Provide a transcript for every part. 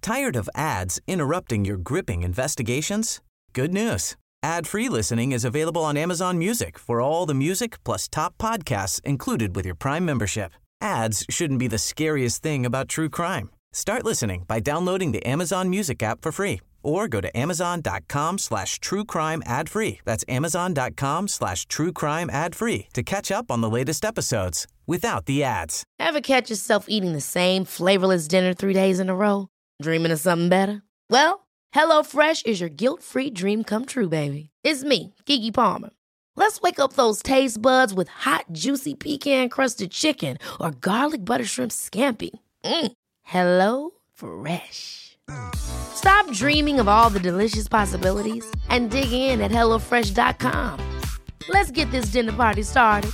Tired of ads interrupting your gripping investigations? Good news. Ad-free listening is available on Amazon Music for all the music plus top podcasts included with your Prime membership. Ads shouldn't be the scariest thing about true crime. Start listening by downloading the Amazon Music app for free or go to amazon.com/truecrime ad-free. That's amazon.com/truecrime ad-free to catch up on the latest episodes without the ads. Ever catch yourself eating the same flavorless dinner 3 days in a row? Dreaming of something better? Well, HelloFresh is your guilt-free dream come true, baby. It's me, Keke Palmer. Let's wake up those taste buds with hot, juicy pecan-crusted chicken or garlic butter shrimp scampi. Hello Fresh. Stop dreaming of all the delicious possibilities and dig in at HelloFresh.com. Let's get this dinner party started.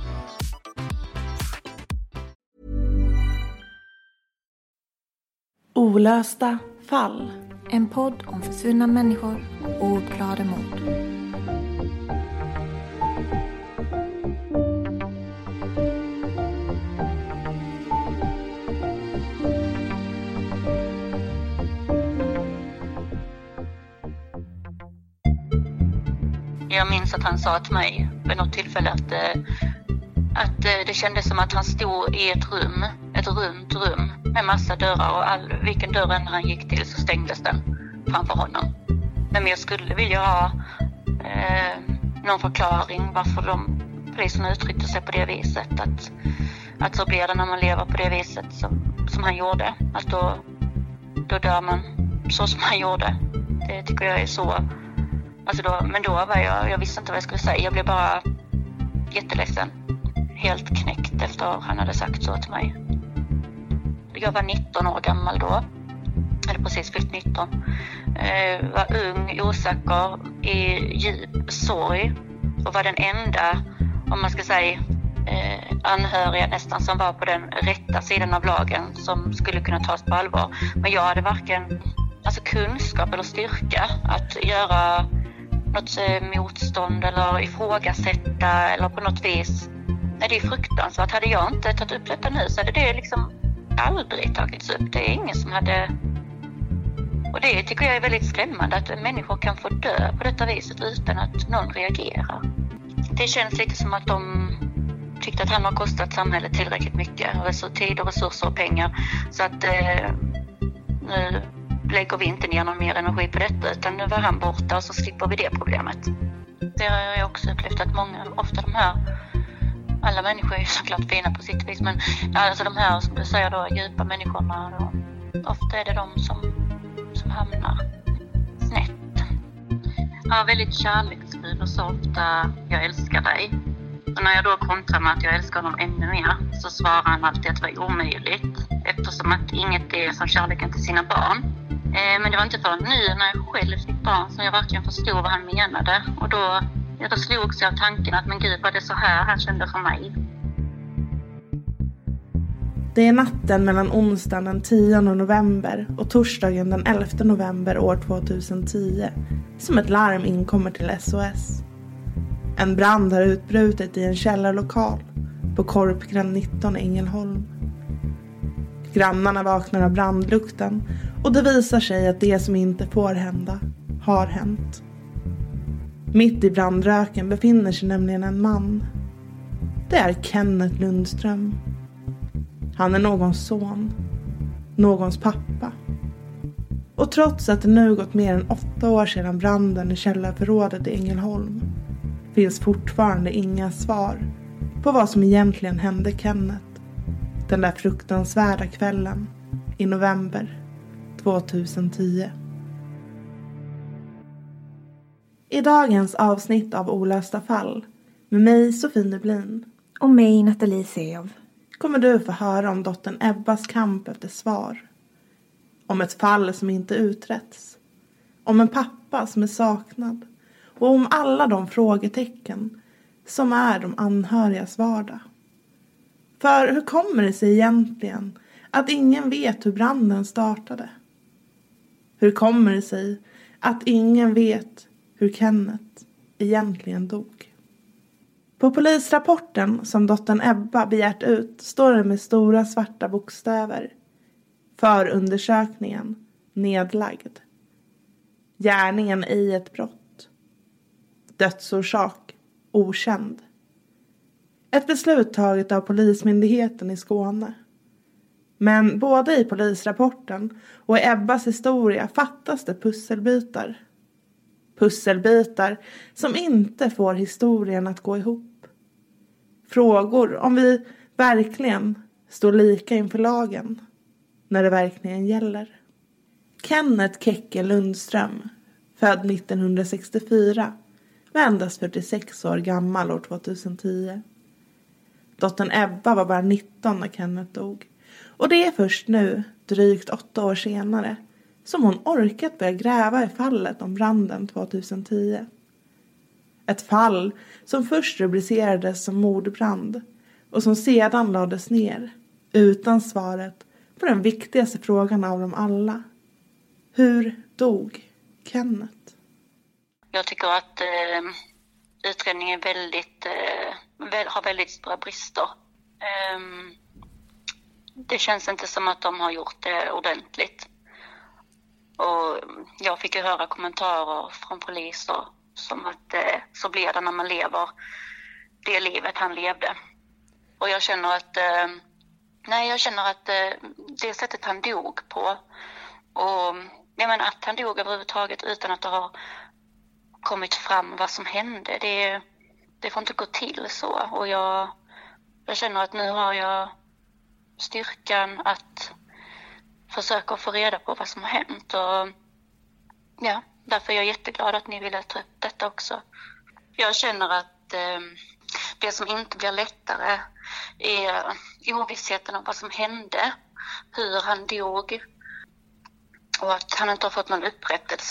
Olösta fall. En podd om försvunna människor och ouppklarade mord. Jag minns att han sa till mig vid något tillfälle att det kändes som att han stod i ett runt rum med massa dörrar och vilken dörr än han gick till så stängdes den framför honom. Men jag skulle vilja ha någon förklaring varför poliserna uttryckte sig på det viset. Att så blir det när man lever på det viset som han gjorde. Att då dör man så som han gjorde. Det tycker jag är så... men då var jag visste inte vad jag skulle säga. Jag blev bara jätteledsen. Helt knäckt efter han hade sagt så till mig. Jag var 19 år gammal då. Jag hade precis fyllt 19. Var ung, osäker, i djup sorg. Och var den enda, om man ska säga, anhöriga nästan som var på den rätta sidan av lagen som skulle kunna tas på allvar. Men jag hade varken kunskap eller styrka att göra något motstånd eller ifrågasätta eller på något vis. Nej, det är fruktansvärt. Hade jag inte tagit upp detta nu så hade det liksom aldrig tagits upp. Det är ingen som hade... Och det tycker jag är väldigt skrämmande att människor kan få dö på detta viset utan att någon reagerar. Det känns lite som att de tyckte att han har kostat samhället tillräckligt mycket. Alltså tid och resurser och pengar. Så att nu lägger vi inte ner någon mer energi på detta utan nu var han borta och så slipper vi det problemet. Det har jag också upplevt att ofta de här, alla människor är ju såklart fina på sitt vis, men alltså de här som du säger då, djupa människorna då, ofta är det de som hamnar snett. Jag är väldigt kärleksfull och så ofta jag älskar dig. Och när jag då kontrar med att jag älskar honom ännu mer så svarar han alltid att det var omöjligt eftersom att inget är som kärleken till sina barn. Men det var inte förrän nu när jag själv fick barn som jag verkligen förstod vad han menade. Och då slogs jag av tanken att men gud, var det så här han kände för mig. Det är natten mellan onsdagen den 10 november och torsdagen den 11 november år 2010 som ett larm inkommer till SOS. En brand har utbrutit i en källarlokal på Korpgränd 19 i Ängelholm. Grannarna vaknar av brandlukten och det visar sig att det som inte får hända har hänt. Mitt i brandröken befinner sig nämligen en man. Det är Kenneth Lundström. Han är någons son, någons pappa. Och trots att det nu gått mer än 8 år sedan branden i källarförrådet i Ängelholm finns fortfarande inga svar på vad som egentligen hände Kenneth den där fruktansvärda kvällen i november 2010. I dagens avsnitt av Olösta fall med mig Sofie Nublin och mig Nathalie Seov kommer du få höra om dottern Ebbas kamp efter svar. Om ett fall som inte uträtts. Om en pappa som är saknad. Och om alla de frågetecken som är de anhörigas vardag. För hur kommer det sig egentligen att ingen vet hur branden startade? Hur kommer det sig att ingen vet hur Kenneth egentligen dog? På polisrapporten som dottern Ebba begärt ut står det med stora svarta bokstäver: förundersökningen nedlagd. Gärningen i ett brott. Dödsorsak okänd. Ett beslut taget av Polismyndigheten i Skåne. Men både i polisrapporten och i Ebbas historia fattas det pusselbitar. Pusselbitar som inte får historien att gå ihop. Frågor om vi verkligen står lika inför lagen när det verkligen gäller. Kenneth Kekke Lundström, född 1964, var endast 46 år gammal år 2010. Dottern Ebba var bara 19 när Kenneth dog. Och det är först nu, drygt 8 år senare, som hon orkat börja gräva i fallet om branden 2010. Ett fall som först rubricerades som mordbrand och som sedan lades ner utan svaret på den viktigaste frågan av dem alla. Hur dog Kenneth? Jag tycker att utredningen har väldigt stora brister. Det känns inte som att de har gjort det ordentligt. Och jag fick ju höra kommentarer från poliser som att så blir det när man lever det livet han levde. Och jag känner att det sättet han dog på, och jag menar att han dog överhuvudtaget utan att det har kommit fram vad som hände, det får inte gå till så. Och jag känner att nu har jag styrkan att försöka få reda på vad som har hänt. Och ja, därför är jag jätteglad att ni ville ta upp detta också. Jag känner att det som inte blir lättare är ovissheten om vad som hände, hur han dog och att han inte har fått någon upprättelse.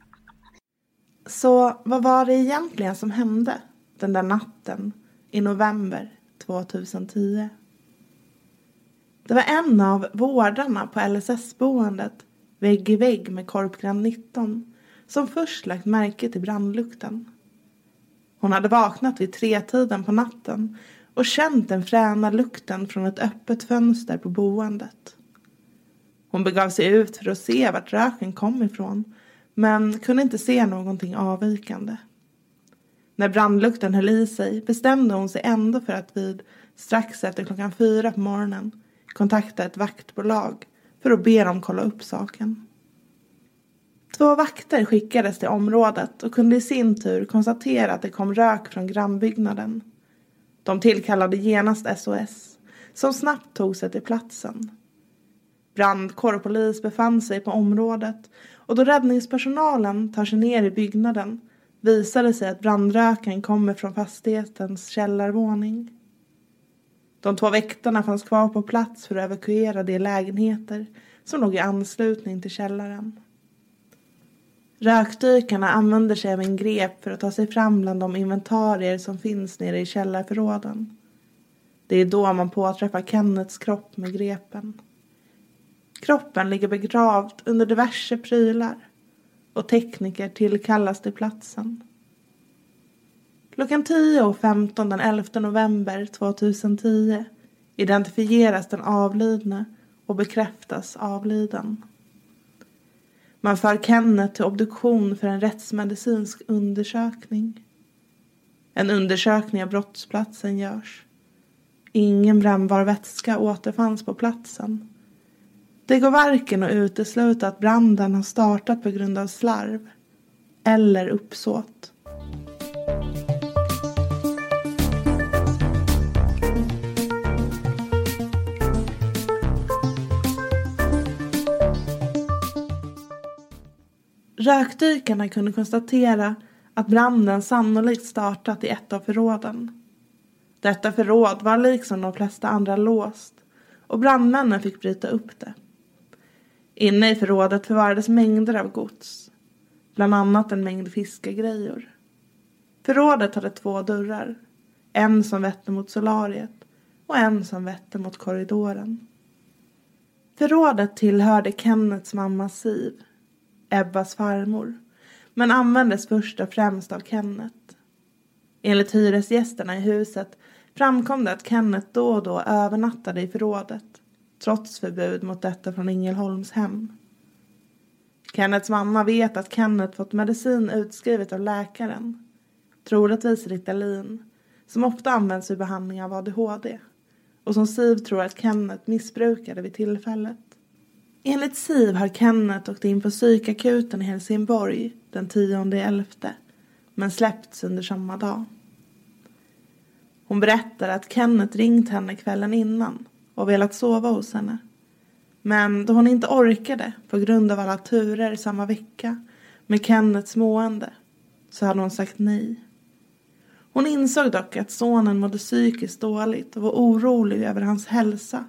Så vad var det egentligen som hände den där natten i november 2010? Det var en av vårdarna på LSS-boendet vägg i vägg med Korpgränd 19 som först lagt märke till brandlukten. Hon hade vaknat vid 3-tiden på natten och känt den fräna lukten från ett öppet fönster på boendet. Hon begav sig ut för att se vart röken kom ifrån, men kunde inte se någonting avvikande. När brandlukten höll i sig bestämde hon sig ändå för att vid strax efter 4:00 på morgonen kontakta ett vaktbolag för att be dem kolla upp saken. 2 vakter skickades till området och kunde i sin tur konstatera att det kom rök från grannbyggnaden. De tillkallade genast SOS, som snabbt tog sig till platsen. Brandkår och polis befann sig på området, och då räddningspersonalen tar sig ner i byggnaden visade sig att brandröken kommer från fastighetens källarvåning. De 2 väktarna fanns kvar på plats för att evakuera de lägenheter som låg i anslutning till källaren. Rökdykarna använder sig av en grep för att ta sig fram bland de inventarier som finns nere i källarförråden. Det är då man påträffar Kenneths kropp med grepen. Kroppen ligger begravd under diverse prylar och tekniker tillkallas till platsen. 10:15 den 11 november 2010 identifieras den avlidne och bekräftas avliden. Man för Kenneth till obduktion för en rättsmedicinsk undersökning. En undersökning av brottsplatsen görs. Ingen brännbar vätska återfanns på platsen. Det går varken att utesluta att branden har startat på grund av slarv eller uppsåt. Rökdykarna kunde konstatera att branden sannolikt startat i ett av förråden. Detta förråd var liksom de flesta andra låst och brandmännen fick bryta upp det. Inne i förrådet förvarades mängder av gods, bland annat en mängd fiskegrejor. Förrådet hade 2 dörrar, en som vette mot solariet och en som vette mot korridoren. Förrådet tillhörde Kenneths mamma Siv, Ebbas farmor, men användes först och främst av Kenneth. Enligt hyresgästerna i huset framkom det att Kenneth då och då övernattade i förrådet, trots förbud mot detta från Ängelholms hem. Kennets mamma vet att Kenneth fått medicin utskrivet av läkaren. Troligtvis Ritalin, som ofta används vid behandling av ADHD. Och som Siv tror att Kenneth missbrukade vid tillfället. Enligt Siv har Kenneth åkt in på psykakuten i Helsingborg den 10/11, men släppts under samma dag. Hon berättar att Kenneth ringt henne kvällen innan och velat sova hos henne. Men då hon inte orkade på grund av alla turer samma vecka med Kenneths mående så hade hon sagt nej. Hon insåg dock att sonen mådde psykiskt dåligt och var orolig över hans hälsa.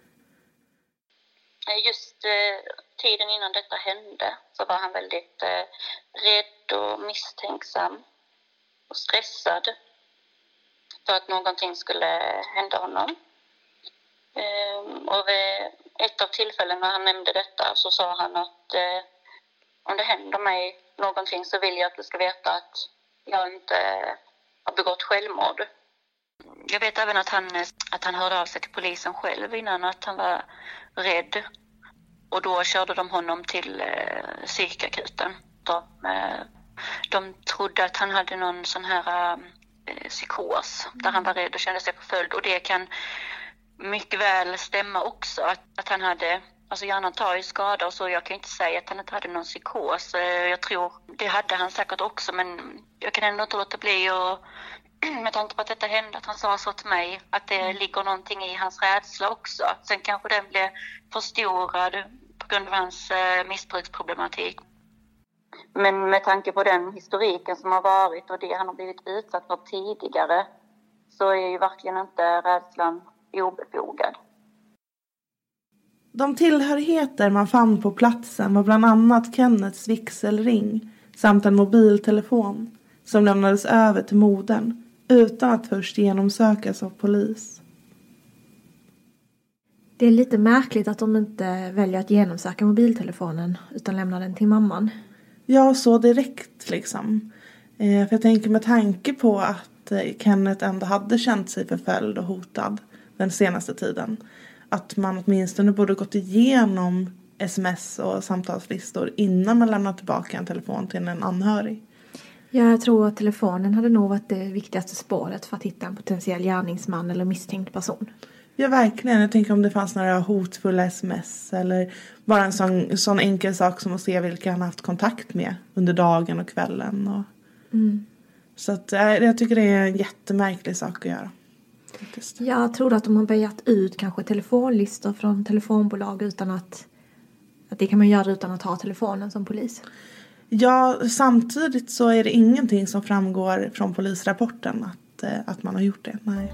Just tiden innan detta hände så var han väldigt rädd och misstänksam och stressad för att någonting skulle hända honom. Och vid ett av tillfällen när han nämnde detta så sa han att om det händer mig någonting så vill jag att du ska veta att jag inte har begått självmord. Jag vet även att han hörde av sig till polisen själv innan, att han var rädd. Och då körde de honom till psykakuten. De trodde att han hade någon sån här psykos där han var rädd och kände sig förföljd. Och det kan mycket väl stämma också att han hade, alltså hjärnan tar ju skada och så. Jag kan inte säga att han inte hade någon psykos. Jag tror det hade han säkert också, men jag kan ändå inte låta bli och med tanke på att detta hände, att han sa så till mig, att det ligger någonting i hans rädsla också. Sen kanske den blev förstorad på grund av hans missbruksproblematik. Men med tanke på den historiken som har varit och det han har blivit utsatt för tidigare så är ju verkligen inte rädslan obefogad. De tillhörigheter man fann på platsen var bland annat Kenneths vigselring samt en mobiltelefon som lämnades över till modern utan att först genomsökas av polis. Det är lite märkligt att de inte väljer att genomsöka mobiltelefonen utan lämnar den till mamman. Ja, så direkt liksom. För jag tänker med tanke på att Kenneth ändå hade känt sig förföljd och hotad den senaste tiden. Att man åtminstone borde gått igenom sms och samtalslistor innan man lämnar tillbaka en telefon till en anhörig. Jag tror att telefonen hade nog varit det viktigaste spåret för att hitta en potentiell gärningsman eller misstänkt person. Ja, verkligen. Jag tänker om det fanns några hotfulla sms eller bara en sån enkel sak som att se vilka han haft kontakt med under dagen och kvällen. Så att, jag tycker det är en jättemärklig sak att göra. Faktiskt. Jag tror att de har börjat ut kanske telefonlistor från telefonbolag utan att det kan man göra utan att ha telefonen som polis. Ja, samtidigt så är det ingenting som framgår från polisrapporten att man har gjort det. Nej.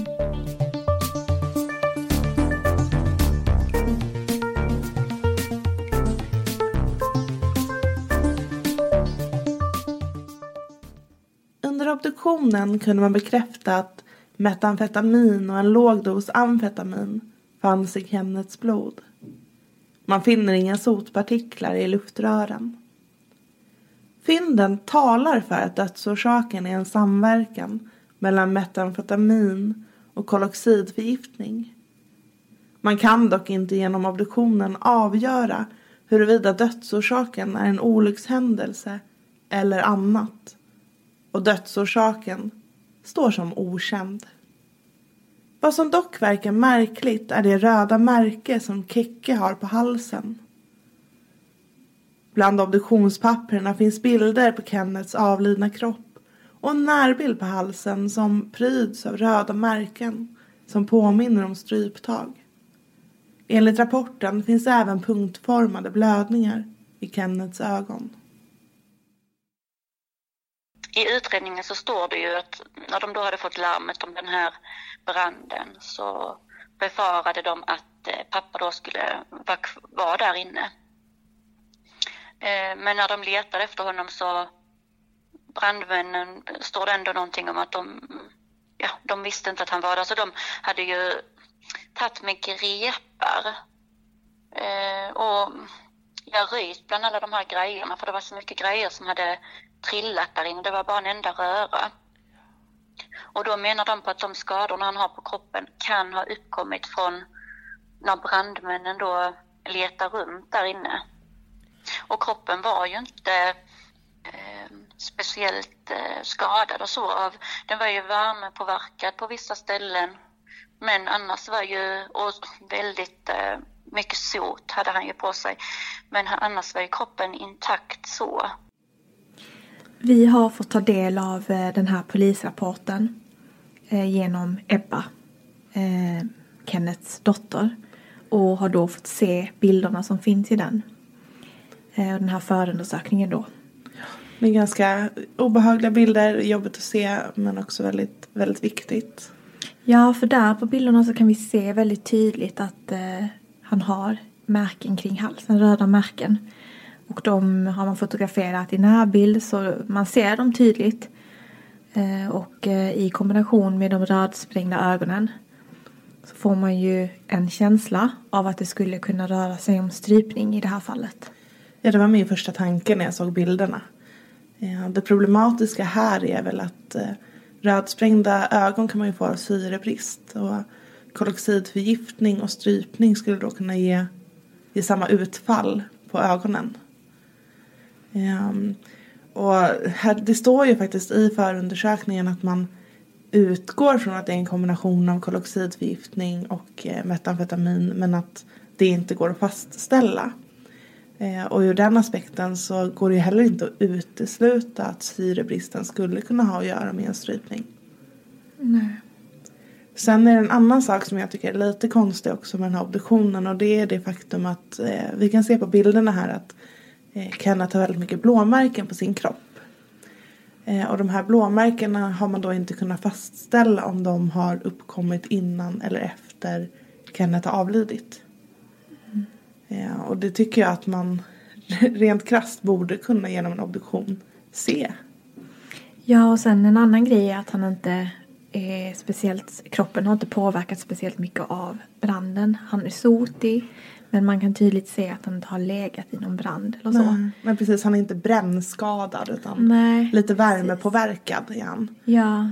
Under obduktionen kunde man bekräfta att metamfetamin och en låg dos amfetamin fanns i Kenneths blod. Man finner inga sotpartiklar i luftrören. Fynden talar för att dödsorsaken är en samverkan mellan metamfetamin och koloxidförgiftning. Man kan dock inte genom obduktionen avgöra huruvida dödsorsaken är en olyckshändelse eller annat. Och dödsorsaken står som okänd. Vad som dock verkar märkligt är det röda märke som Kekke har på halsen. Bland obduktionspapperna finns bilder på Kenneths avlidna kropp och en närbild på halsen som pryds av röda märken som påminner om stryptag. Enligt rapporten finns även punktformade blödningar i Kenneths ögon. I utredningen så står det ju att när de då hade fått larmet om den här branden så befarade de att pappa då skulle vara där inne. Men när de letade efter honom så brandmännen står det ändå någonting om att de visste inte att han var där. Så de hade ju tagit med grepar och rykt bland alla de här grejerna, för det var så mycket grejer som hade trillat där inne. Det var bara en enda röra. Och då menar de på att de skadorna han har på kroppen kan ha uppkommit från när brandmännen då letar runt där inne. Och kroppen var ju inte speciellt skadad och så. Den var ju värmepåverkad på vissa ställen. Men annars var ju, och väldigt mycket sot hade han ju på sig. Men annars var ju kroppen intakt så. Vi har fått ta del av den här polisrapporten genom Ebba, Kenneths dotter. Och har då fått se bilderna som finns i den här förundersökningen då. Det är ganska obehagliga bilder, jobbigt att se men också väldigt, väldigt viktigt. Ja, för där på bilderna så kan vi se väldigt tydligt att han har märken kring halsen, röda märken. Och de har man fotograferat i närbild så man ser dem tydligt. Och i kombination med de rödsprängda ögonen så får man ju en känsla av att det skulle kunna röra sig om strypning i det här fallet. Ja, det var min första tanke när jag såg bilderna. Det problematiska här är väl att rödsprängda ögon kan man ju få av syrebrist. Och koloxidförgiftning och strypning skulle då kunna ge samma utfall på ögonen. Och här, det står ju faktiskt i förundersökningen att man utgår från att det är en kombination av koloxidförgiftning och metamfetamin. Men att det inte går att fastställa. Och ur den aspekten så går det ju heller inte att utesluta att syrebristen skulle kunna ha att göra med en strypning. Nej. Sen är det en annan sak som jag tycker är lite konstig också med den här obduktionen. Och det är det faktum att vi kan se på bilderna här att Kenneth har väldigt mycket blåmärken på sin kropp. Och de här blåmärkena har man då inte kunnat fastställa om de har uppkommit innan eller efter Kenneth har avlidit. Och det tycker jag att man rent krasst borde kunna genom en obduktion se. Ja, och sen en annan grej är att han inte är speciellt, kroppen har inte påverkat speciellt mycket av branden. Han är sotig, men man kan tydligt se att han inte har legat i någon brand eller så. Nej, men precis, han är inte brännskadad utan lite värmepåverkad igen. Ja.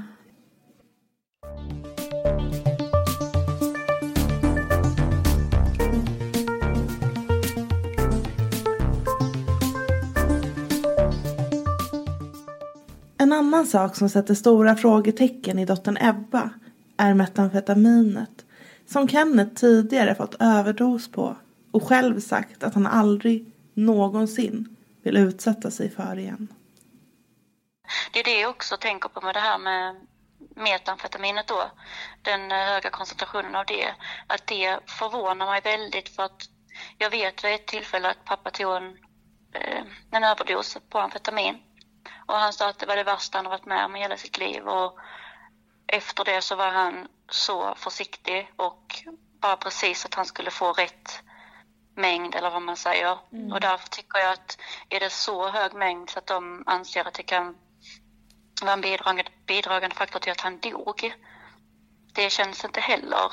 En annan sak som sätter stora frågetecken i dottern Ebba är metamfetaminet som Kenneth tidigare fått överdos på och själv sagt att han aldrig någonsin vill utsätta sig för igen. Det är det jag också tänker på med det här med metamfetaminet då. Den höga koncentrationen av det. Att det förvånar mig väldigt för att jag vet vid ett tillfälle att pappa tog en överdos på amfetamin. Och han sa att det var det värsta han varit med om i hela sitt liv. Och efter det så var han så försiktig och bara precis att han skulle få rätt mängd eller vad man säger. Och därför tycker jag att är det så hög mängd så att de anser att det kan vara en bidragande faktor till att han dog. Det känns inte heller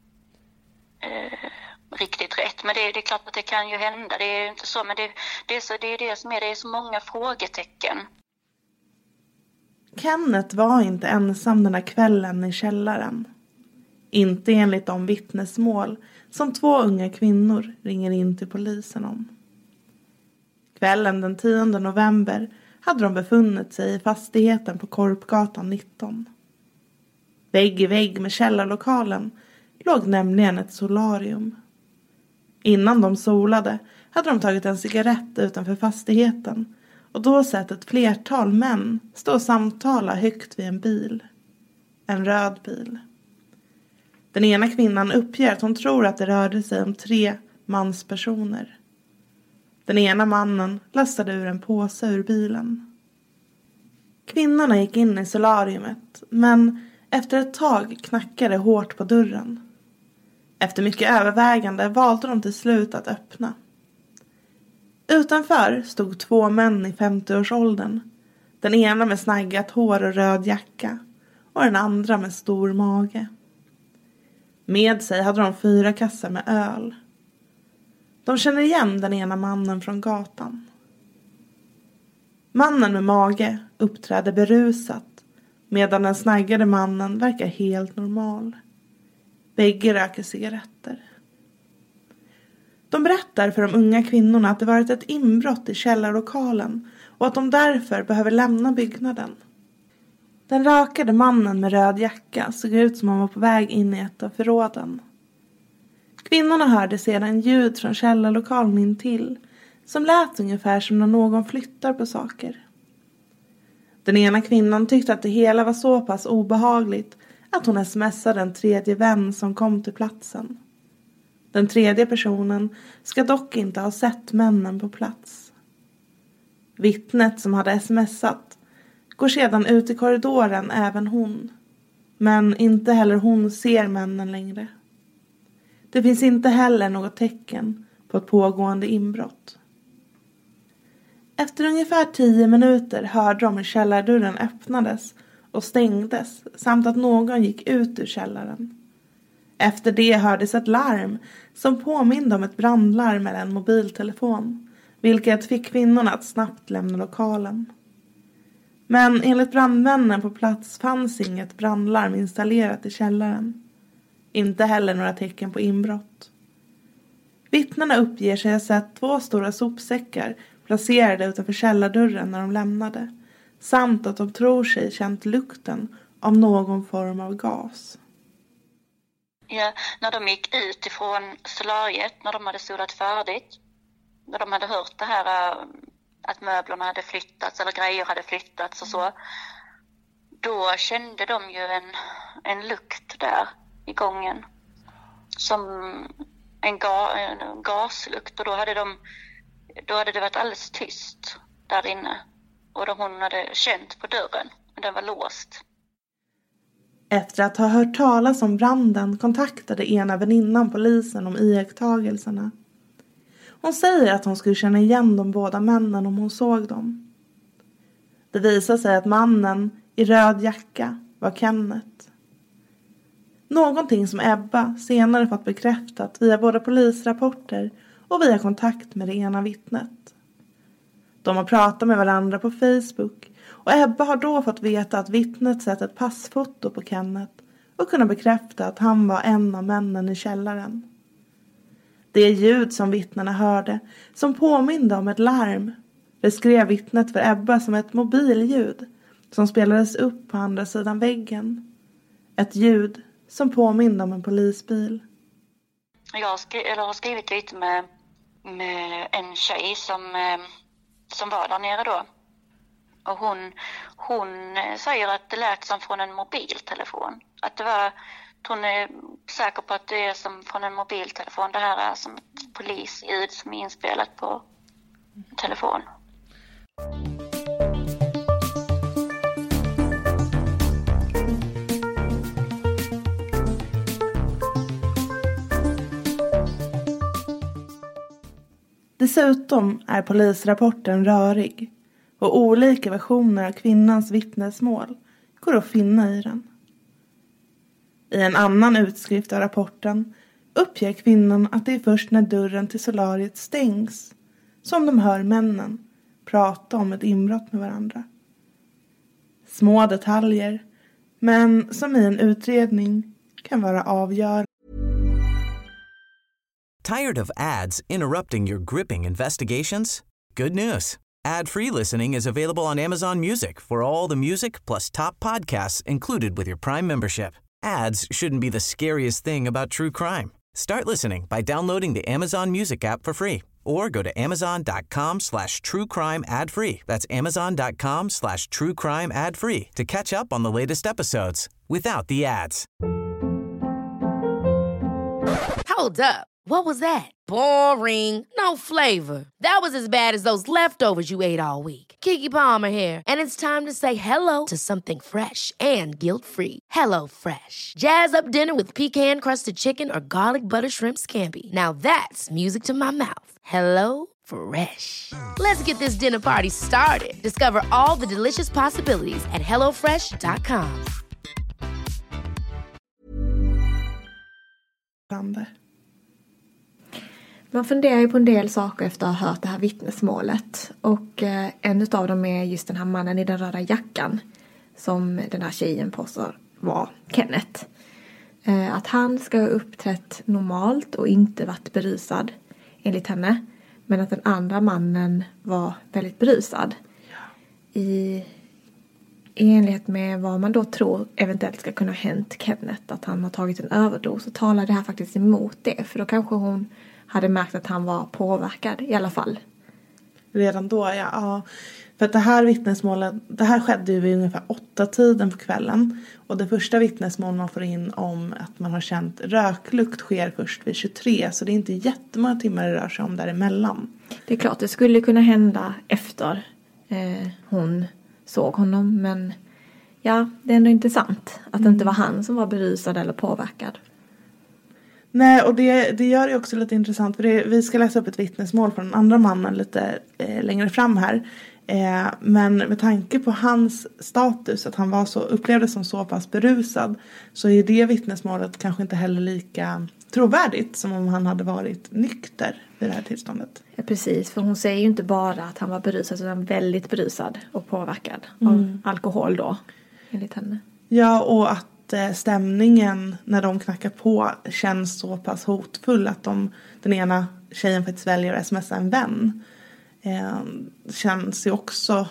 riktigt rätt. Men det är klart att det kan ju hända. Det är inte så, men det är så många frågetecken. Kenneth var inte ensam den här kvällen i källaren. Inte enligt de vittnesmål som 2 unga kvinnor ringer in till polisen om. Kvällen den 10 november hade de befunnit sig i fastigheten på Korpgatan 19. Vägg i vägg med källarlokalen låg nämligen ett solarium. Innan de solade hade de tagit en cigarett utanför fastigheten och då sett ett flertal män stå och samtala högt vid en bil. En röd bil. Den ena kvinnan uppger att hon tror att det rörde sig om 3 manspersoner. Den ena mannen lastade ur en påse ur bilen. Kvinnorna gick in i solariumet, men efter ett tag knackade hårt på dörren. Efter mycket övervägande valde de till slut att öppna. Utanför stod 2 män i 50-årsåldern. Den ena med snaggat hår och röd jacka och den andra med stor mage. Med sig hade de 4 kassar med öl. De känner igen den ena mannen från gatan. Mannen med mage uppträder berusat medan den snaggade mannen verkar helt normal. Bägge röker cigaretter. De berättar för de unga kvinnorna att det varit ett inbrott i källarlokalen och att de därför behöver lämna byggnaden. Den rakade mannen med röd jacka såg ut som om han var på väg in i ett av förråden. Kvinnorna hörde sedan ljud från källarlokalen intill som lät ungefär som när någon flyttar på saker. Den ena kvinnan tyckte att det hela var så pass obehagligt att hon smsade en tredje vän som kom till platsen. Den tredje personen ska dock inte ha sett männen på plats. Vittnet som hade smsat går sedan ut i korridoren även hon. Men inte heller hon ser männen längre. Det finns inte heller något tecken på ett pågående inbrott. Efter ungefär 10 minuter hörde de hur källardörren öppnades och stängdes samt att någon gick ut ur källaren. Efter det hördes ett larm som påminde om ett brandlarm eller en mobiltelefon, vilket fick kvinnorna att snabbt lämna lokalen. Men enligt brandmännen på plats fanns inget brandlarm installerat i källaren. Inte heller några tecken på inbrott. Vittnena uppger sig ha sett 2 stora sopsäckar placerade utanför källardörren när de lämnade, samt att de tror sig känt lukten av någon form av gas. Ja, när de gick ut ifrån solariet, när de hade solat färdigt, när de hade hört det här att möblerna hade flyttats eller grejer hade flyttats och så, då kände de ju en lukt där i gången som en gaslukt, och då hade det varit alldeles tyst där inne och hon hade känt på dörren, men den var låst. Efter att ha hört talas om branden kontaktade ena väninnan polisen om iakttagelserna. Hon säger att hon skulle känna igen de båda männen om hon såg dem. Det visar sig att mannen i röd jacka var Kenneth. Någonting som Ebba senare fått bekräftat via både polisrapporter och via kontakt med det ena vittnet. De har pratat med varandra på Facebook och Ebba har då fått veta att vittnet sett ett passfoto på Kenneth och kunna bekräfta att han var en av männen i källaren. Det ljud som vittnena hörde, som påminde om ett larm, beskrev vittnet för Ebba som ett mobilljud som spelades upp på andra sidan väggen. Ett ljud som påminde om en polisbil. Jag har skrivit lite med en tjej som var där nere då. Och hon säger att det lät som från en mobiltelefon. Hon är säker på att det är som från en mobiltelefon. Det här är som ett polisljud som är inspelat på telefon. Dessutom är polisrapporten rörig och olika versioner av kvinnans vittnesmål går att finna i den. I en annan utskrift av rapporten uppger kvinnan att det är först när dörren till solariet stängs som de hör männen prata om ett inbrott med varandra. Små detaljer, men som i en utredning kan vara avgörande. Tired of ads interrupting your gripping investigations? Good news. Ad-free listening is available on Amazon Music for all the music plus top podcasts included with your Prime membership. Ads shouldn't be the scariest thing about true crime. Start listening by downloading the Amazon Music app for free or go to amazon.com/truecrime ad-free. That's amazon.com/truecrime ad-free to catch up on the latest episodes without the ads. Hold up. What was that? Boring. No flavor. That was as bad as those leftovers you ate all week. Keke Palmer here, and it's time to say hello to something fresh and guilt-free. Hello Fresh. Jazz up dinner with pecan-crusted chicken or garlic butter shrimp scampi. Now that's music to my mouth. Hello Fresh. Let's get this dinner party started. Discover all the delicious possibilities at hellofresh.com. Man funderar ju på en del saker efter att ha hört det här vittnesmålet. Och en av dem är just den här mannen i den röda jackan. Som den här tjejen påstår var Kenneth. Att han ska ha uppträtt normalt och inte varit berusad. enligt henne. Men att den andra mannen var väldigt berusad. I enlighet med vad man då tror eventuellt ska kunna ha hänt Kenneth, att han har tagit en överdos, så talar det här faktiskt emot det. För då kanske hon hade märkt att han var påverkad i alla fall. Redan då, ja. För att det här vittnesmålet, det här skedde ju vid ungefär 8-tiden på kvällen. Och det första vittnesmål man får in om att man har känt röklukt sker först vid 23. Så det är inte jättemånga timmar det rör sig om däremellan. Det är klart, det skulle kunna hända efter hon såg honom. Men ja, det är ändå intressant att det inte var han som var berusad eller påverkad. Nej, och det gör det också lite intressant. För vi ska läsa upp ett vittnesmål från den andra mannen lite längre fram här. Men med tanke på hans status, att han upplevdes som så pass berusad, så är det vittnesmålet kanske inte heller lika trovärdigt som om han hade varit nykter i det här tillståndet. Ja, precis, för hon säger ju inte bara att han var berusad, utan väldigt berusad och påverkad av alkohol då, enligt henne. Ja, och att stämningen när de knackar på känns så pass hotfull att den ena tjejen faktiskt väljer att smsa en vän. Känns ju också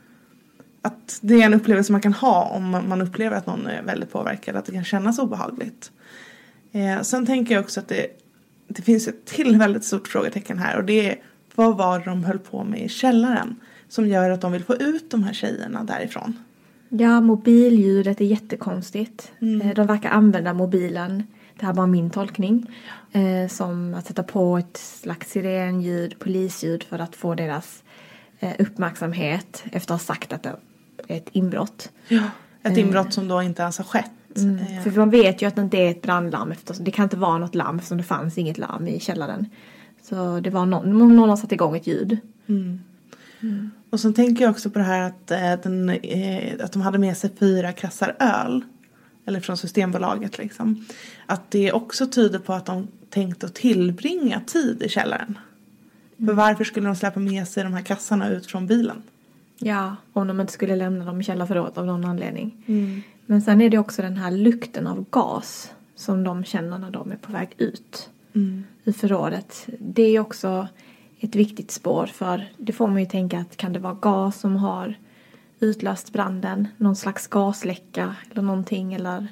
att det är en upplevelse man kan ha om man upplever att någon är väldigt påverkad, att det kan kännas obehagligt. Sen tänker jag också att det finns ett till väldigt stort frågetecken här, och det är vad var det de höll på med i källaren som gör att de vill få ut de här tjejerna därifrån. Ja, mobilljudet är jättekonstigt. De verkar använda mobilen, det här var min tolkning, som att sätta på ett slags sirenljud, polisljud för att få deras uppmärksamhet efter att ha sagt att det är ett inbrott. Ja, ett inbrott som då inte ens har skett. För man vet ju att det inte är ett brandlarm, eftersom det kan inte vara något larm eftersom det fanns inget larm i källaren. Så det var någon har satt igång ett ljud. Och så tänker jag också på det här att de hade med sig 4 kassar öl. Eller från Systembolaget liksom. Att det också tyder på att de tänkte att tillbringa tid i källaren. För varför skulle de släppa med sig de här kassarna ut från bilen? Ja, om de inte skulle lämna dem i källarförrådet av någon anledning. Men sen är det också den här lukten av gas som de känner när de är på väg ut i förrådet. Det är också ett viktigt spår, för det får man ju tänka att kan det vara gas som har utlöst branden, någon slags gasläcka eller någonting, eller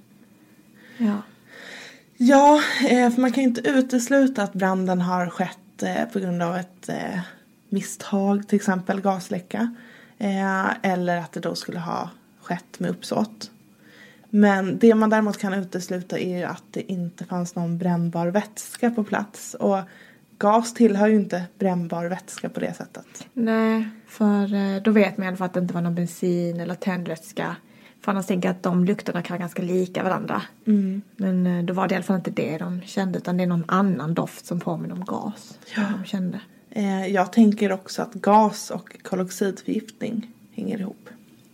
Ja, för man kan ju inte utesluta att branden har skett på grund av ett misstag, till exempel gasläcka, eller att det då skulle ha skett med uppsåt. Men det man däremot kan utesluta är ju att det inte fanns någon brännbar vätska på plats, och gas tillhör ju inte brännbar vätska på det sättet. Nej, för då vet man i alla fall att det inte var någon bensin eller tändvätska. För annars tänker jag att de lukterna kan vara ganska lika varandra. Men då var det i alla fall inte det de kände, utan det är någon annan doft som påminner om gas. Ja. De kände. Jag tänker också att gas och koloxidförgiftning hänger ihop.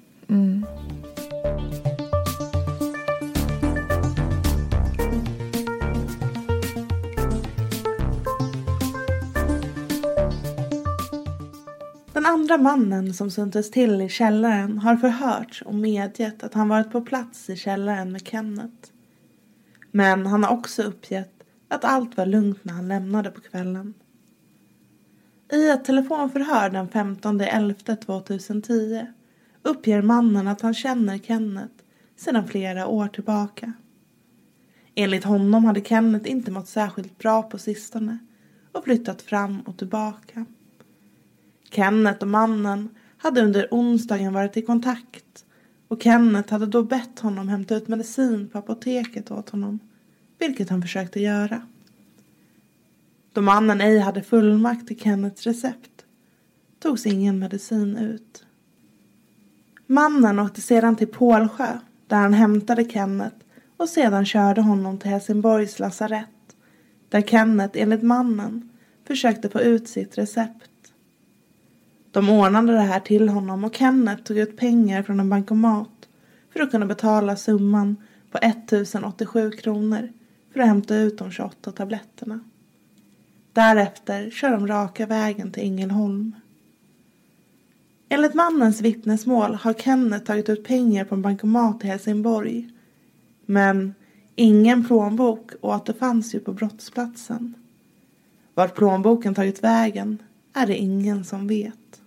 Den andra mannen som syntes till i källaren har förhörts och medgett att han varit på plats i källaren med Kenneth. Men han har också uppgett att allt var lugnt när han lämnade på kvällen. I ett telefonförhör den 15/11/2010 uppger mannen att han känner Kenneth sedan flera år tillbaka. Enligt honom hade Kenneth inte mått särskilt bra på sistone och flyttat fram och tillbaka. Kenneth och mannen hade under onsdagen varit i kontakt, och Kenneth hade då bett honom hämta ut medicin på apoteket åt honom, vilket han försökte göra. Då mannen ej hade fullmakt till Kenneths recept togs ingen medicin ut. Mannen åkte sedan till Pålsjö där han hämtade Kenneth och sedan körde honom till Helsingborgs lasarett, där Kenneth enligt mannen försökte få ut sitt recept. De ordnade det här till honom och Kenneth tog ut pengar från en bankomat för att kunna betala summan på 1087 kronor för att hämta ut de 28 tabletterna. Därefter kör de raka vägen till Ängelholm. Enligt mannens vittnesmål har Kenneth tagit ut pengar på en bankomat i Helsingborg. Men ingen plånbok återfanns ju på brottsplatsen. Vart plånboken tagit vägen är det ingen som vet.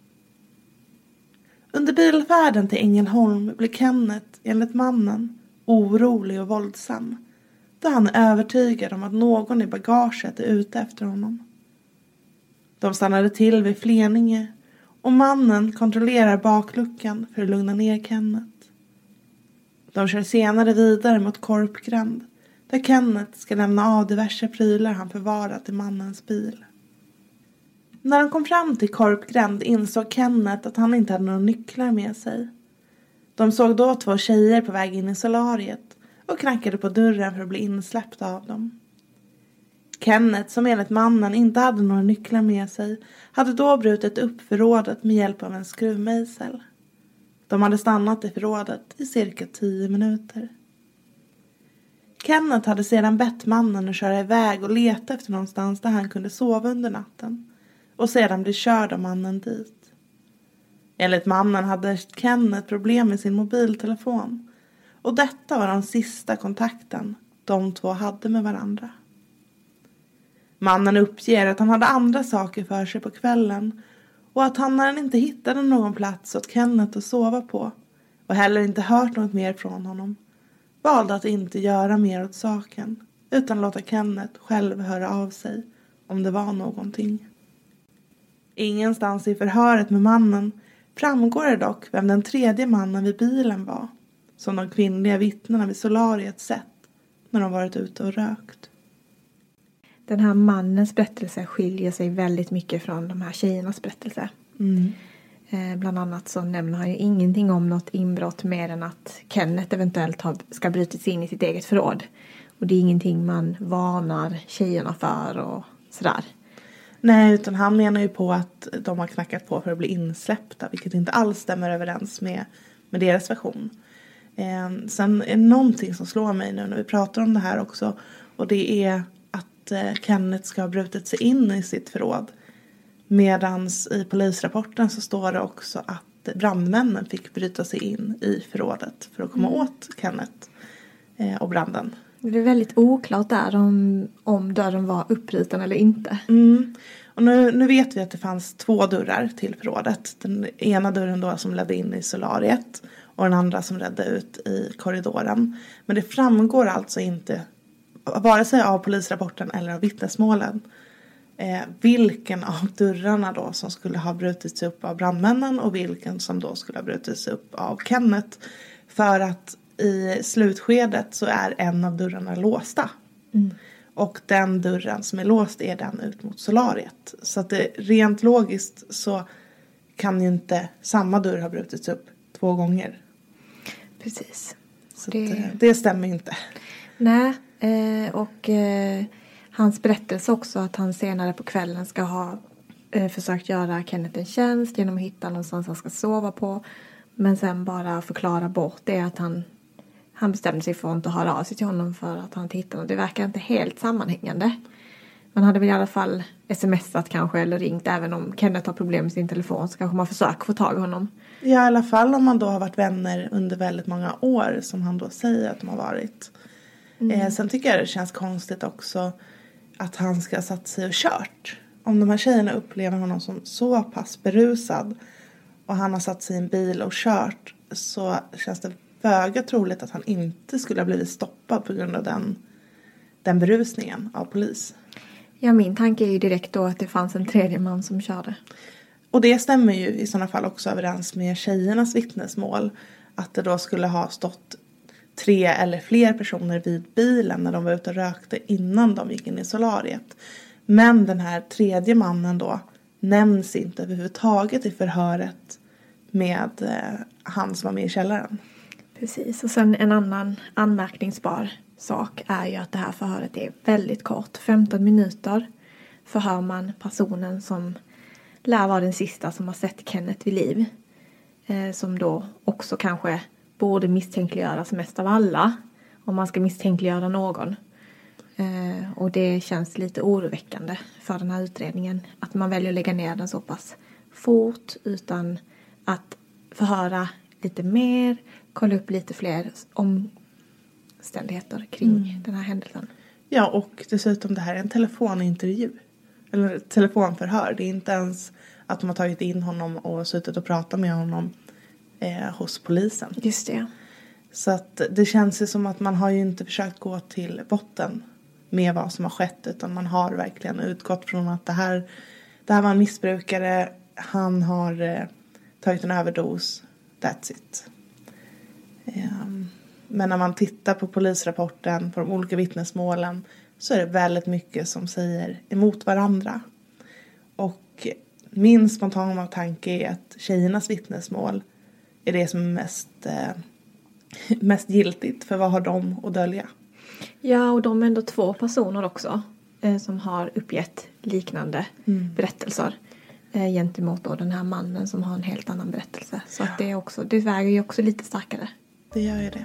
Under bilfärden till Ängelholm blir Kenneth, enligt mannen, orolig och våldsam. Då han är övertygad om att någon i bagaget är ute efter honom. De stannade till vid Fleninge och mannen kontrollerar bakluckan för att lugna ner Kenneth. De kör senare vidare mot Korpgränd där Kenneth ska lämna av diverse prylar han förvarat i mannens bil. När de kom fram till Korpgränd insåg Kenneth att han inte hade några nycklar med sig. De såg då 2 tjejer på väg in i solariet och knackade på dörren för att bli insläppta av dem. Kenneth, som enligt mannen inte hade några nycklar med sig, hade då brutit upp förrådet med hjälp av en skruvmejsel. De hade stannat i förrådet i cirka 10 minuter. Kenneth hade sedan bett mannen att köra iväg och leta efter någonstans där han kunde sova under natten och sedan bli körd av mannen dit. Enligt mannen hade Kenneth problem med sin mobiltelefon och detta var den sista kontakten de 2 hade med varandra. Mannen uppger att han hade andra saker för sig på kvällen och att han, när han inte hittade någon plats åt Kenneth att sova på och heller inte hört något mer från honom, valde att inte göra mer åt saken utan låta Kenneth själv höra av sig om det var någonting. Ingenstans i förhöret med mannen framgår det dock vem den 3:e mannen vid bilen var, som de kvinnliga vittnena vid solariet sett när de varit ute och rökt. Den här mannens berättelse skiljer sig väldigt mycket från de här tjejernas berättelse. Bland annat så nämner han ju ingenting om något inbrott mer än att Kenneth eventuellt ska bryta sig in i sitt eget förråd. Och det är ingenting man varnar tjejerna för och sådär. Nej, utan han menar ju på att de har knackat på för att bli insläppta, vilket inte alls stämmer överens med deras version. Sen är det någonting som slår mig nu när vi pratar om det här också, och det är att Kenneth ska ha brutit sig in i sitt förråd. Medans i polisrapporten så står det också att brandmännen fick bryta sig in i förrådet för att komma åt Kenneth och branden. Det är väldigt oklart där om dörren var uppbruten eller inte. Och nu vet vi att det fanns 2 dörrar till förrådet. Den ena dörren då som ledde in i solariet och den andra som ledde ut i korridoren. Men det framgår alltså inte, vare sig av polisrapporten eller av vittnesmålen, vilken av dörrarna då som skulle ha brutits upp av brandmännen och vilken som då skulle ha brutits upp av Kenneth. För att i slutskedet så är en av dörrarna låsta. Och den dörren som är låst är den ut mot solariet. Så att det rent logiskt så kan ju inte samma dörr ha brutits upp 2 gånger. Precis. Så det stämmer inte. Nej, och hans berättelse också att han senare på kvällen ska ha försökt göra Kenneth en tjänst genom att hitta någonstans han ska sova på. Men sen bara förklara bort det att han bestämde sig för att inte höra av sig till honom för att han inte hittade. Det verkar inte helt sammanhängande. Man hade väl i alla fall smsat kanske eller ringt. Även om Kenneth har problem med sin telefon så kanske man försöker få tag i honom. Ja, i alla fall om man då har varit vänner under väldigt många år som han då säger att de har varit. Sen tycker jag det känns konstigt också att han ska ha satt sig och kört. Om de här tjejerna upplever honom som så pass berusad och han har satt sig i en bil och kört, så känns det föga troligt att han inte skulle ha blivit stoppad på grund av den berusningen av polis. Ja, min tanke är ju direkt då att det fanns en 3:e man som körde. Och det stämmer ju i sådana fall också överens med tjejernas vittnesmål. Att det då skulle ha stått 3 eller fler personer vid bilen när de var ute och rökte innan de gick in i solariet. Men den här 3:e mannen då nämns inte överhuvudtaget i förhöret med han som var med i källaren. Precis, och sen en annan anmärkningsbar sak är ju att det här förhöret är väldigt kort. 15 minuter förhör man personen som lär vara den sista som har sett Kenneth vid liv. Som då också kanske borde misstänkliggöras mest av alla. Om man ska misstänkliggöra någon. Och det känns lite oroväckande för den här utredningen. Att man väljer att lägga ner den så pass fort utan att förhöra lite mer. Kolla upp lite fler omständigheter kring den här händelsen. Ja, och dessutom det här är en telefonintervju. eller telefonförhör. Det är inte ens att de har tagit in honom och suttit och pratat med honom hos polisen. Just det. Så att det känns ju som att man har ju inte försökt gå till botten med vad som har skett. Utan man har verkligen utgått från att det här var en missbrukare. Han har tagit en överdos. That's it. Men när man tittar på polisrapporten, på de olika vittnesmålen, så är det väldigt mycket som säger emot varandra. Och min spontana tanke är att tjejernas vittnesmål är det som är mest giltigt. För vad har de att dölja? Ja, och de är ändå 2 personer också som har uppgett liknande berättelser gentemot då den här mannen som har en helt annan berättelse. Så att det väger ju också lite starkare. Det gör ju det.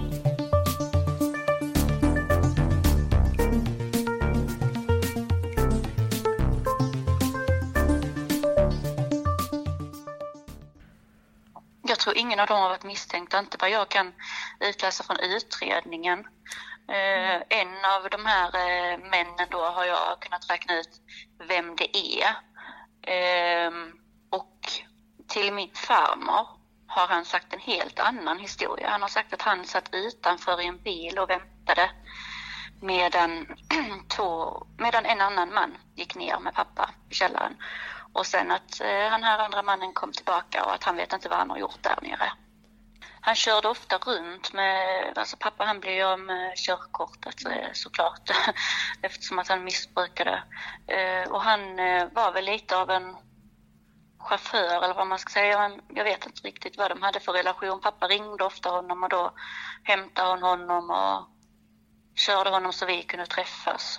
Jag tror ingen av dem har varit misstänkta, inte vad jag kan utläsa från utredningen. En av de här männen då har jag kunnat räkna ut vem det är. Och till min farmor har han sagt en helt annan historia. Han har sagt att han satt utanför i en bil och väntade medan en annan man gick ner med pappa i källaren. Och sen att den här andra mannen kom tillbaka och att han vet inte vad han har gjort där nere. Han körde ofta runt alltså pappa han blev ju av med körkortet såklart eftersom att han missbrukade. Och han var väl lite av en chaufför eller vad man ska säga. Jag vet inte riktigt vad de hade för relation. Pappa ringde ofta honom och då hämtade hon honom och körde honom så vi kunde träffas.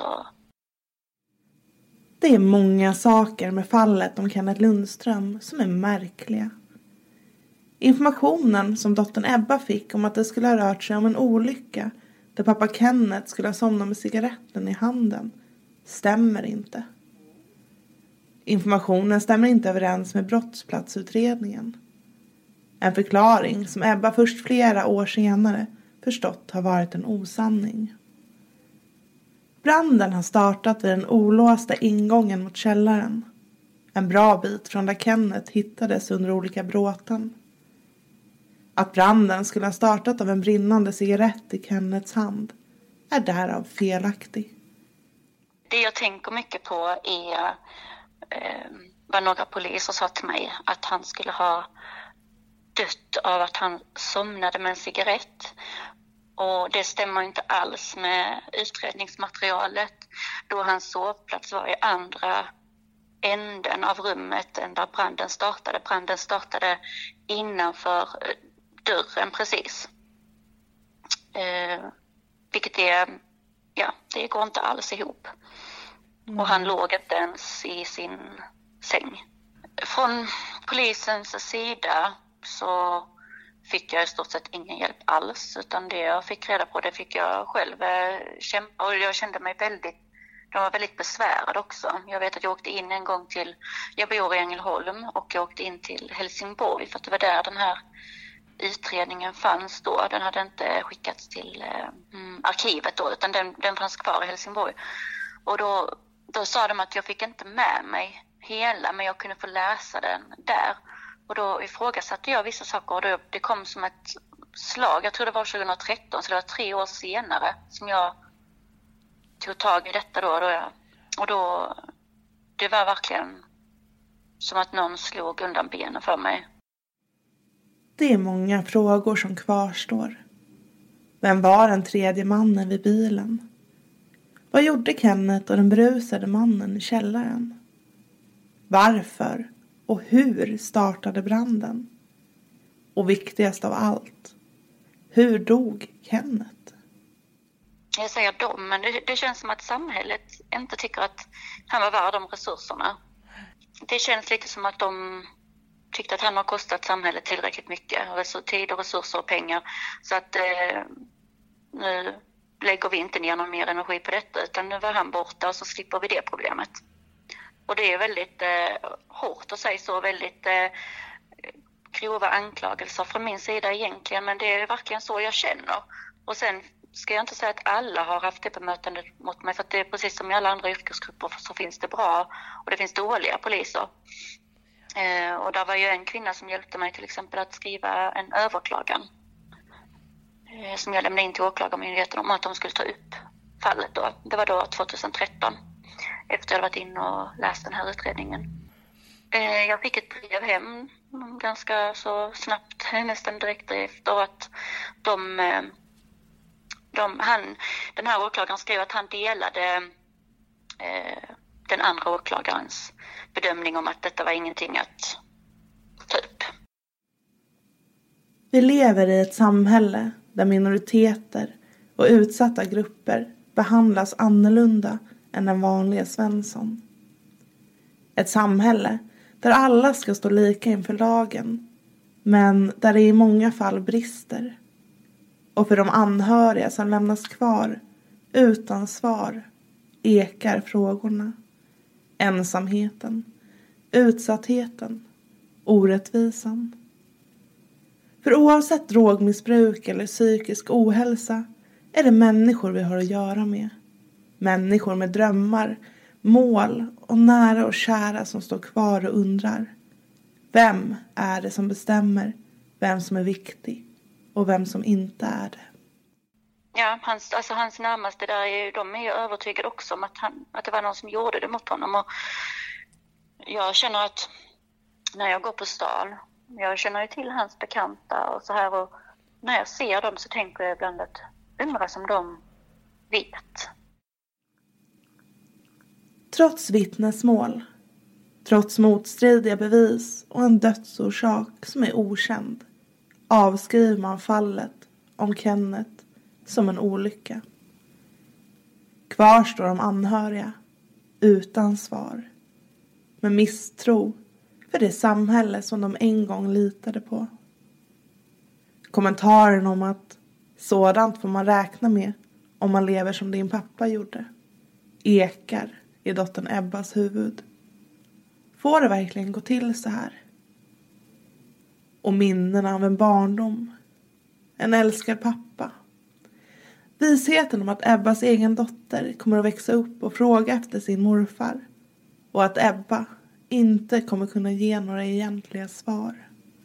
Det är många saker med fallet om Kenneth Lundström som är märkliga. Informationen som dottern Ebba fick om att det skulle ha rört sig om en olycka där pappa Kenneth skulle ha somnat med cigaretten i handen stämmer inte. Informationen stämmer inte överens med brottsplatsutredningen. En förklaring som Ebba först flera år senare förstått har varit en osanning. Branden har startat vid den olåsta ingången mot källaren. En bra bit från där Kenneth hittades under olika bråten. Att branden skulle ha startat av en brinnande cigarett i Kenneths hand är därav felaktig. Det jag tänker mycket på är vad några poliser sa till mig. Att han skulle ha dött av att han somnade med en cigarett. Och det stämmer inte alls med utredningsmaterialet då hans sovplats var i andra änden av rummet än där branden startade. Branden startade innanför dörren precis. Vilket det går inte alls ihop. Och han låg inte ens i sin säng. Från polisens sida så fick jag i stort sett ingen hjälp alls. Utan det jag fick reda på det fick jag själv kämpa. Och jag kände mig de var väldigt besvärade också. Jag vet att jag åkte in en gång jag bor i Ängelholm och jag åkte in till Helsingborg för att det var där den här utredningen fanns då. Den hade inte skickats till arkivet då utan den fanns kvar i Helsingborg. Och då sa de att jag fick inte med mig hela men jag kunde få läsa den där. Och då ifrågasatte jag vissa saker och det kom som ett slag. Jag tror det var 2013 så det var 3 år senare som jag tog tag i detta då. Och då det var verkligen som att någon slog undan benen för mig. Det är många frågor som kvarstår. Vem var den tredje mannen vid bilen? Vad gjorde Kenneth och den berusade mannen i källaren? Varför och hur startade branden? Och viktigast av allt, hur dog Kenneth? Jag säger dem, men det känns som att samhället inte tycker att han var värd de resurserna. Det känns lite som att de tyckte att han har kostat samhället tillräckligt mycket. Alltså tid och resurser och pengar. Så att nu lägger vi inte ner någon mer energi på detta utan nu var han borta och så slipper vi det problemet. Och det är väldigt hårt att säga så, väldigt grova anklagelser från min sida egentligen, men det är verkligen så jag känner. Och sen ska jag inte säga att alla har haft det bemötandet mot mig, för att det är precis som i alla andra yrkesgrupper så finns det bra och det finns dåliga poliser. Och där var ju en kvinna som hjälpte mig till exempel att skriva en överklagan som jag lämnade in till åklagarmyndigheten om att de skulle ta upp fallet då. Det var då 2013, efter jag hade varit in och läst den här utredningen. Jag fick ett brev hem ganska så snabbt, nästan direkt efter att den här åklagaren skrev att han delade den andra åklagarens bedömning om att detta var ingenting att ta upp. Vi lever i ett samhälle där minoriteter och utsatta grupper behandlas annorlunda än den vanliga Svensson. Ett samhälle där alla ska stå lika inför lagen, men där det i många fall brister. Och för de anhöriga som lämnas kvar utan svar ekar frågorna. Ensamheten, utsattheten, orättvisan. För oavsett drogmissbruk eller psykisk ohälsa är det människor vi har att göra med. Människor med drömmar, mål och nära och kära som står kvar och undrar. Vem är det som bestämmer vem som är viktig och vem som inte är det? Ja, hans närmaste där, de är ju övertygade också om att det var någon som gjorde det mot honom. Och jag känner att när jag går på stan, jag känner ju till hans bekanta och så här, och när jag ser dem så tänker jag ibland att undrar som de vet. Trots vittnesmål, trots motstridiga bevis och en dödsorsak som är okänd, avskriver man fallet om Kenneth som en olycka. Kvar står de anhöriga utan svar, med misstro för det samhälle som de en gång litade på. Kommentaren om att sådant får man räkna med om man lever som din pappa gjorde ekar i dottern Ebbas huvud. Får det verkligen gå till så här? Och minnena av en barndom, en älskad pappa. Visheten om att Ebbas egen dotter kommer att växa upp och fråga efter sin morfar. Och att Ebba inte kommer kunna ge några egentliga svar.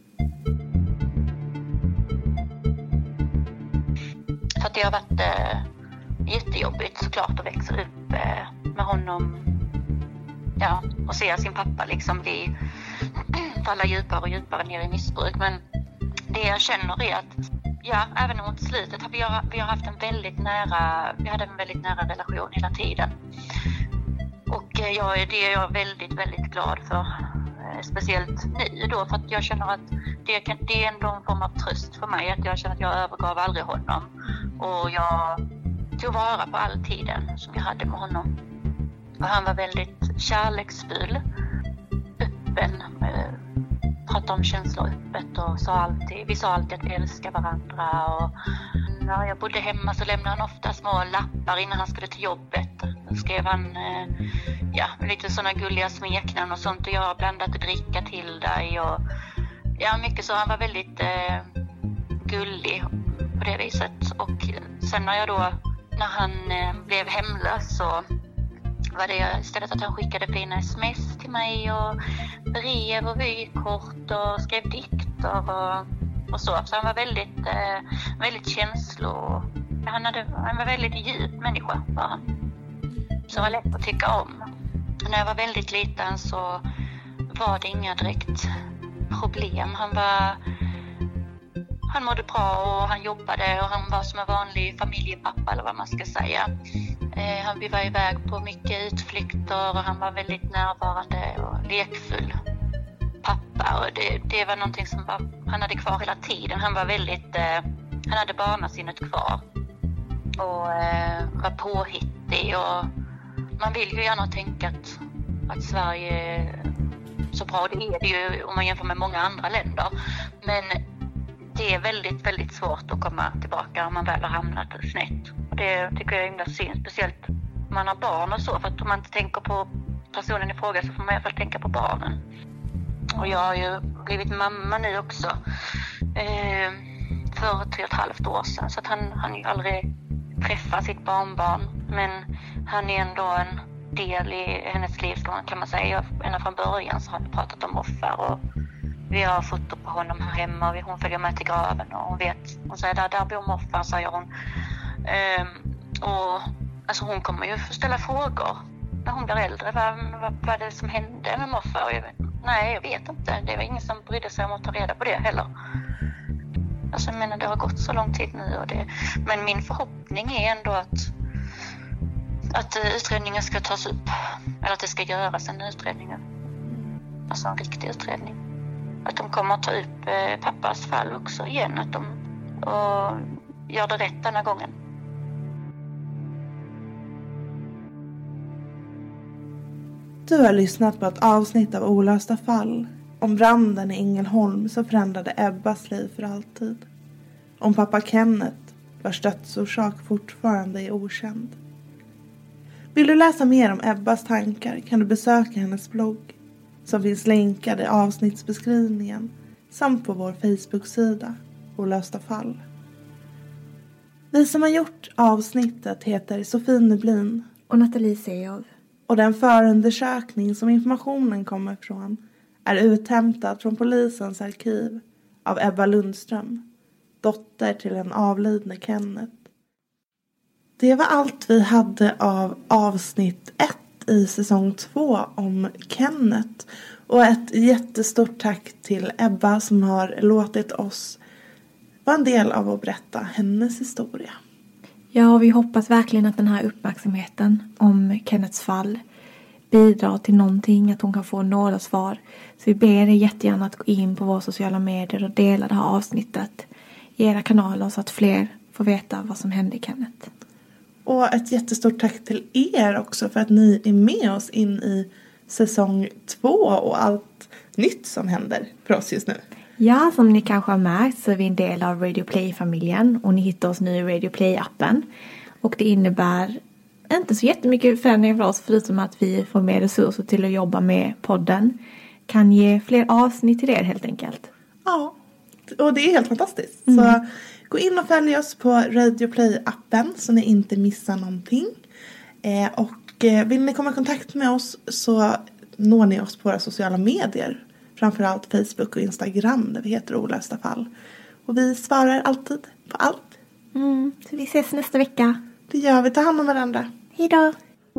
För att det har varit jättejobbigt såklart att växa upp med honom. Ja, och se sin pappa liksom falla djupare och djupare ner i missbruk. Men det jag känner är att även mot slutet vi har haft en väldigt nära relation hela tiden. Och det är jag väldigt, väldigt glad för. Speciellt nu då, för att jag känner att det är ändå en form av tröst för mig. Att jag känner att jag övergav aldrig honom. Och jag tog vara på all tiden som jag hade med honom. Och han var väldigt kärleksfull, öppen, pratade om känslor öppet och vi sa alltid att vi älskar varandra. Och när jag bodde hemma så lämnade han ofta små lappar innan han skulle till jobbet. Då skrev han lite sådana gulliga smeknamn och sånt, och jag har blandat dricka till dig och mycket så. Han var väldigt gullig på det viset. Och sen när han blev hemlös så var det istället att han skickade fina sms till mig och brev och vykort och skrev dikter och så. Så han var väldigt han var väldigt djup människa, var han. Så var lätt att tycka om. När jag var väldigt liten så var det inga direkt problem. Han mådde bra och han jobbade och han var som en vanlig familjepappa, eller vad man ska säga. Vi var iväg på mycket utflykter och han var väldigt närvarande och lekfull pappa. Och det var någonting som han hade kvar hela tiden. Han hade barnasinnet kvar och var påhittig. Och man vill ju gärna tänka att Sverige är så bra. Det är det ju om man jämför med många andra länder. Men det är väldigt, väldigt svårt att komma tillbaka om man väl har hamnat snett. Och det tycker jag är himla synd, speciellt om man har barn och så. För att om man inte tänker på personen i fråga så får man i alla fall tänka på barnen. Och jag har ju blivit mamma nu också för 3,5 år sedan. Så att han ju aldrig träffa sitt barnbarn. Men han är ändå en del i hennes liv kan man säga. Ända från början så har vi pratat om morfar och vi har foto på honom här hemma och hon följer med till graven och hon säger där bor morfar, säger hon. Och alltså hon kommer ju få ställa frågor när hon blir äldre. Vad är det som hände med morfar? Jag vet inte. Det var ingen som brydde sig om att ta reda på det heller. Alltså jag menar, det har gått så lång tid nu men min förhoppning är ändå att utredningen ska tas upp. Eller att det ska göras en utredning. Alltså en riktig utredning. Att de kommer att ta upp pappas fall också igen. Att de gör det rätt denna gången. Du har lyssnat på ett avsnitt av Olösta fall. Om branden i Ängelholm som förändrade Ebbas liv för alltid. Om pappa Kenneth, vars dödsorsak fortfarande är okänd. Vill du läsa mer om Ebbas tankar kan du besöka hennes blogg som finns länkad i avsnittsbeskrivningen samt på vår Facebook-sida Olösta fall. Vi som har gjort avsnittet heter Sofie Neblin och Nathalie Seov. Och den förundersökning som informationen kommer från är uthämtad från polisens arkiv av Ebba Lundström, dotter till en avlidne Kenneth. Det var allt vi hade av avsnitt 1 i säsong 2 om Kenneth. Och ett jättestort tack till Ebba som har låtit oss vara en del av att berätta hennes historia. Ja, och vi hoppas verkligen att den här uppmärksamheten om Kenneths fall bidrar till någonting, att hon kan få nådasvar. Så vi ber er jättegärna att gå in på våra sociala medier och dela det här avsnittet i era kanaler så att fler får veta vad som hände Kenneth. Och ett jättestort tack till er också för att ni är med oss in i säsong 2 och allt nytt som händer för oss just nu. Ja, som ni kanske har märkt så är vi en del av Radio Play-familjen och ni hittar oss nu i Radio Play-appen. Och det innebär inte så jättemycket förändringar för oss förutom att vi får mer resurser till att jobba med podden. Kan ge fler avsnitt till er helt enkelt. Ja, och det är helt fantastiskt. Så gå in och följ oss på Radio Play-appen så ni inte missar någonting. Och vill ni komma i kontakt med oss så når ni oss på våra sociala medier. Framförallt Facebook och Instagram där vi heter Olösta fall. Och vi svarar alltid på allt. Så vi ses nästa vecka. Det gör vi. Ta hand om varandra. Hej då!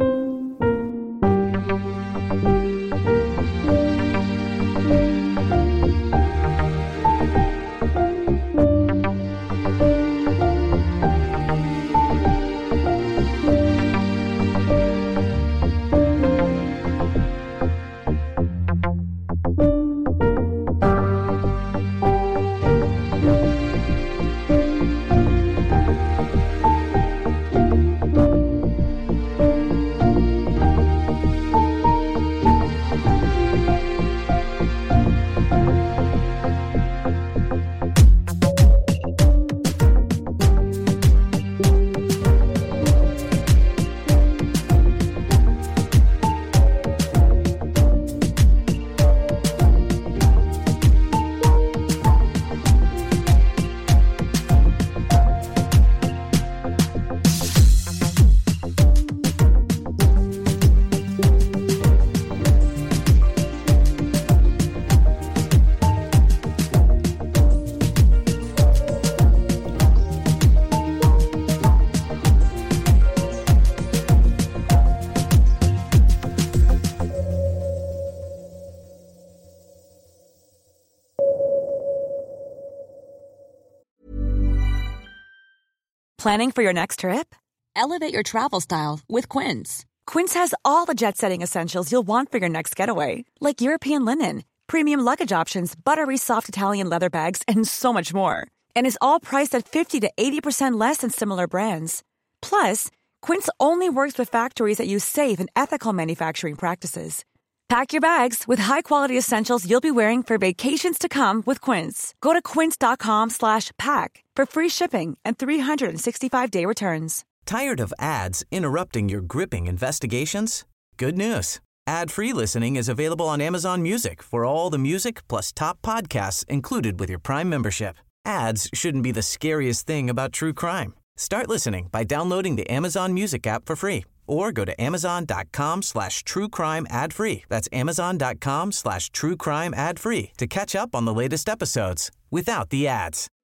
Planning for your next trip? Elevate your travel style with Quince. Quince has all the jet-setting essentials you'll want for your next getaway, like European linen, premium luggage options, buttery soft Italian leather bags, and so much more. And is all priced at 50 to 80% less than similar brands. Plus, Quince only works with factories that use safe and ethical manufacturing practices. Pack your bags with high-quality essentials you'll be wearing for vacations to come with Quince. Go to quince.com/pack for free shipping and 365-day returns. Tired of ads interrupting your gripping investigations? Good news. Ad-free listening is available on Amazon Music for all the music plus top podcasts included with your Prime membership. Ads shouldn't be the scariest thing about true crime. Start listening by downloading the Amazon Music app for free or go to amazon.com/truecrime ad-free. That's amazon.com/truecrime ad-free to catch up on the latest episodes without the ads.